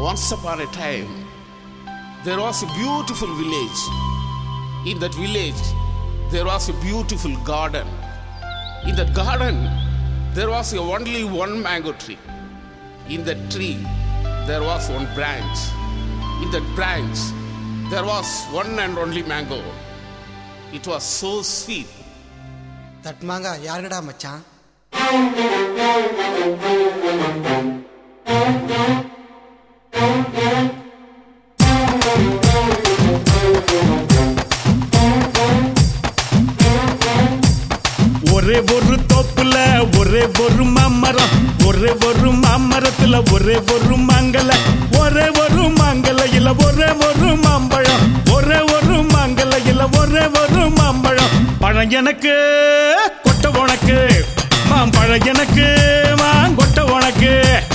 Once upon a time, there was a beautiful village. In that village, there was a beautiful garden. In that garden, there was only one mango tree. In that tree, there was one branch. In that branch, there was one and only mango. It was so sweet. That manga yarada machan. ஒரே ஒரு தோப்புல ஒரே ஒரு மாமரம், ஒரே ஒரு மாமரத்துல ஒரே ஒரு மாங்கல, ஒரே ஒரு மாங்கலையில ஒரே ஒரு மாம்பழம், ஒரே ஒரு மாங்கலையில ஒரே ஒரு மாம்பழம். பழம் எனக்கு கொட்ட உனக்கு, மாம்பழம் எனக்கு மாங்கொட்ட உனக்கு.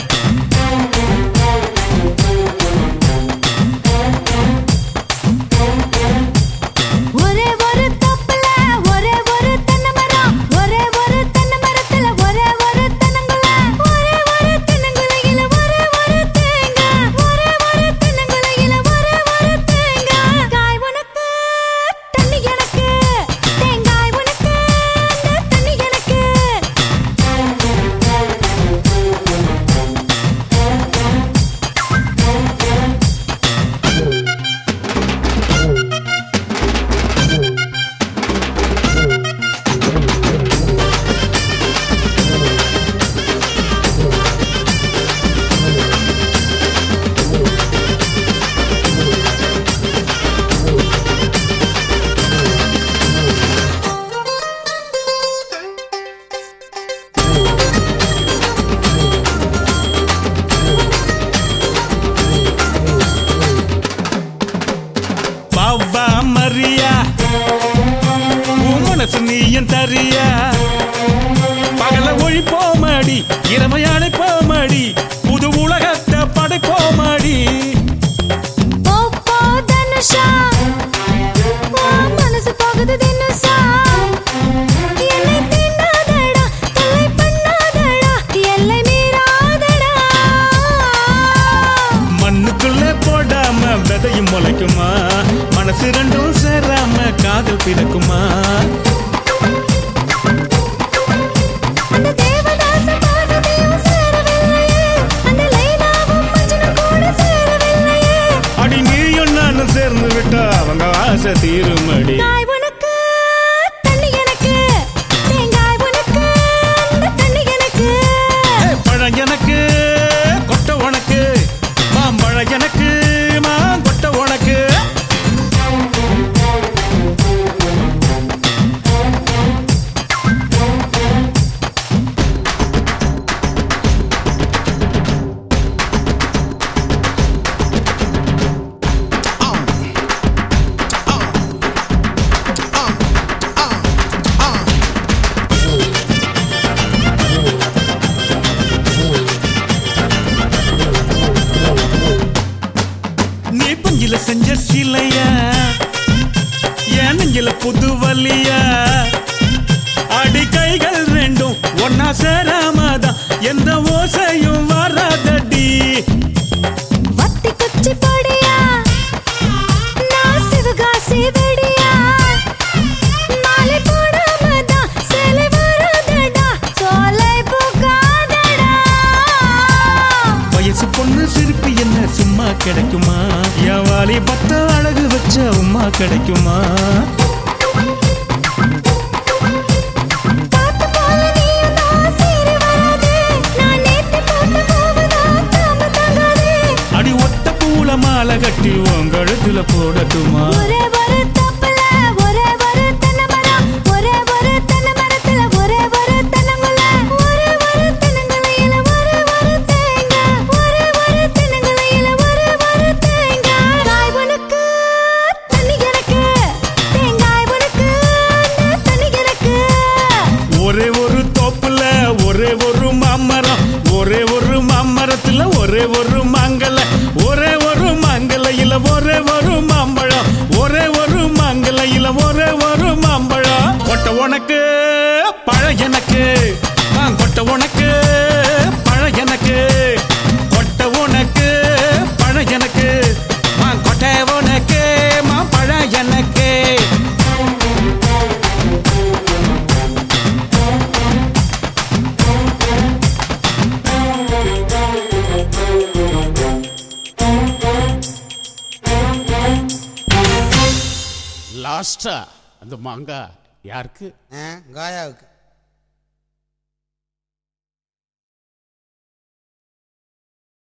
நீயன் தரியா பகல ஒழிப்போமடி, இரமையானை போமடி, புது உலகத்தை படைப்போமடி. மனசு போகுது தினுசா, என்னை தின்னாதடா, தொல்லை பண்ணாதடா, எல்லை மீறாதடா. மண்ணுக்குள்ள போடாம விதையும் முளைக்குமா, மனசு ரெண்டும் சேராம காதல் பிறக்குமா. அடி நீயும் நானும் சேர்ந்து விட்டா அவங்க ஆசை தீருமடி. பழம் எனக்கு கொட்ட உனக்கு, மாம்பழம் எனக்கு மாங்கொட்ட உனக்கு. செஞ்ச சிலையா என் நெஞ்சில புது வலியா, அடி கைகள் ரெண்டும் ஒன்னா சேராமதான் எந்த ஓசையும் வராதடி. வத்தி குச்சி பொடியா, நான் சிவகாசி வெடியா, மாலை போடாமதான் சேலை வராதடா, சோலை போகாதடா. வயசு பொண்ணு சிரிப்பு என்ன சும்மா கிடைக்குமா, என் வாலி பத்த அழகு வச்ச உமா கிடைக்குமா. அடி ஒத்த பூல மாலை கட்டி உன் கழுத்துல போடட்டுமா. ஒரே ஒரு தோப்புல ஒரே ஒரு மாமரம், ஒரே ஒரு மாமரத்துல ஒரே ஒரு மாங்கல, ஒரே ஒரு மாங்கலையில ஒரே ஒரு மாம்பழம், ஒரே ஒரு மாங்கலையில ஒரே ஒரு மாம்பழம். கொட்ட உனக்கு பழம் எனக்கு, கொட்ட உனக்கு பழம் எனக்கு, கொட்ட உனக்கு லாஸ்டா அந்த மாங்காய் யாருக்கு? காயாவுக்கு.